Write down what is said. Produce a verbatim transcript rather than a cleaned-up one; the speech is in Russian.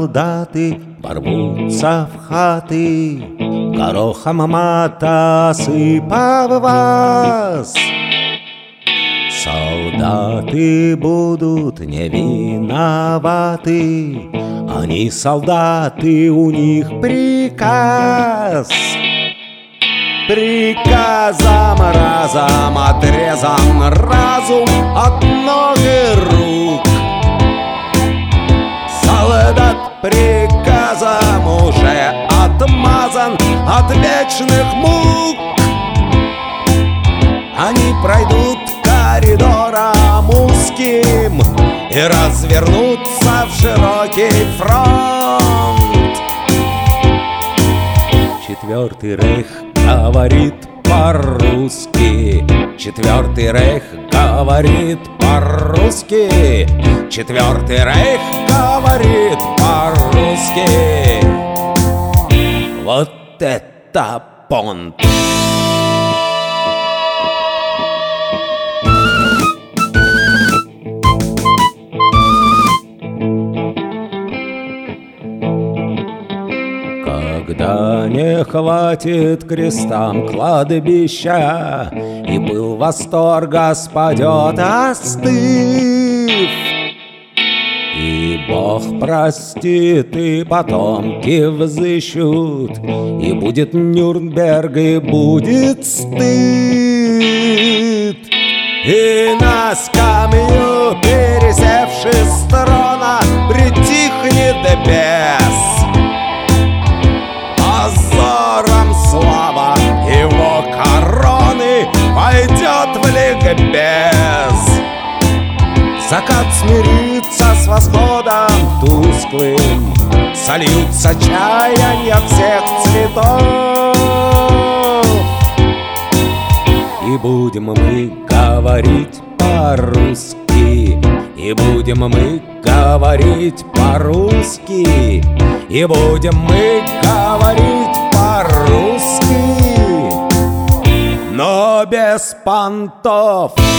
солдаты ворвутся в хаты, горохом мата осыпав вас. Солдаты будут не виноваты, они солдаты, у них приказ. Приказом разом отрезан разум от ног и рук. Солдат приказом уже отмазан от вечных мук. Они пройдут коридором узким и развернутся в широкий фронт. Четвертый рейх говорит по-русски, Четвертый рейх говорит по-русски, Четвертый рейх говорит по-русски. Вот это понт! Когда не хватит крестам кладбища, и был восторг спадет, остыв, и Бог простит, и потомки взыщут, и будет Нюрнберг, и будет стыд. И на скамью, пересевший с трона, притихнет бес. Позором слава его короны пойдет в ликбез. Закат смирится с восходом тусклым, сольются чаяния всех цветов. И будем мы говорить по-русски, и будем мы говорить по-русски, и будем мы говорить по-русски, но без понтов.